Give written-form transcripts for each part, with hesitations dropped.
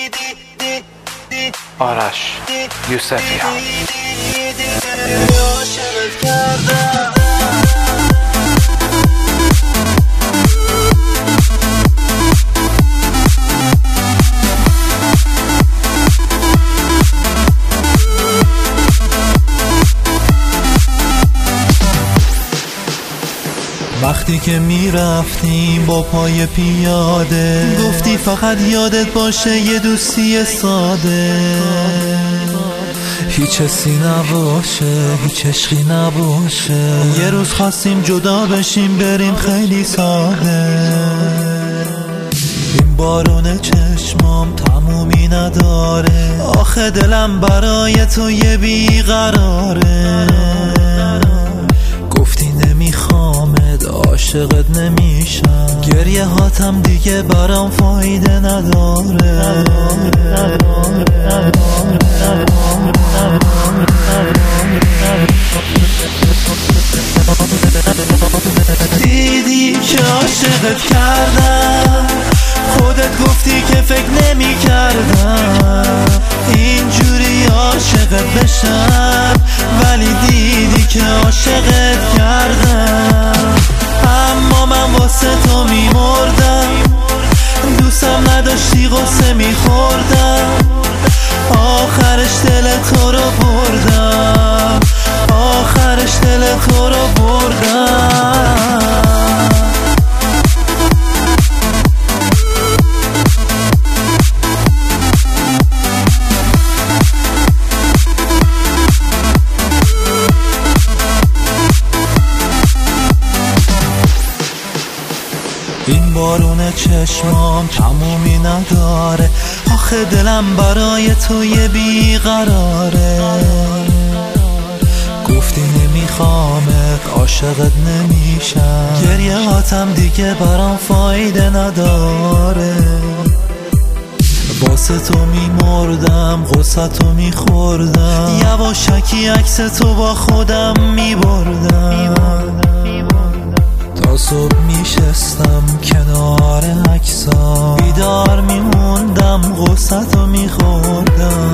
آرش یوسفیان. وقتی که میرفتیم با پای پیاده، گفتی فقط یادت باشه یه دوستی ساده، هیچ حسی نباشه، هیچ عشقی نباشه. یه روز خواستیم جدا بشیم بریم خیلی ساده. این بارون چشمام تمومی نداره، آخه دلم برای تو یه بیقراره. گفتی نمیخوامت، عاشقت نمیشم، گریه هاتم دیگه برام فایده نداره. دیدی که عاشقت کردم، خودت گفتی که فکر نمی کردم اینجوری عاشقت بشم، ولی دیدی که عاشقت کردم. اما من واسه تو می مردم، دوستم نداشتی غصه می خوردم، آخرش دل تو رو بردم، آخرش دل تو رو بردم. این بارون چشمام تمومی نداره، آخه دلم برای تو یه بیقراره. گفتی نمیخوامت، عاشقت نمیشم، گریه هاتم دیگه برام فایده نداره. واسه تو میمردم، غصه تو میخوردم، یواشکی عکس تو با خودم میبردم. تا صبح میشستم کنار عکسام، بیدار میموندم غصه تو میخوردم.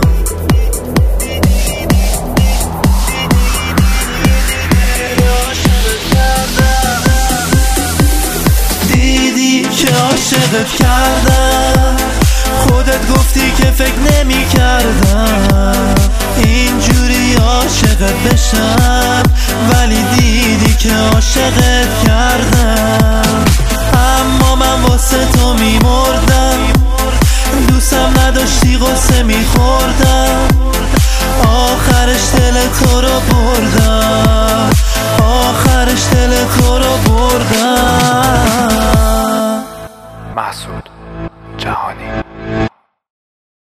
دیدی که عاشقت کردم، خودت گفتی که فکر نمی کردم اینجوری عاشقت بشم، ولی دیدی که عاشقت کردم. اما من واسه تو می مردم، دوستم نداشتی غصه می خوردم، آخرش دل تو رو بردم، آخرش دل تو رو بردم. محسود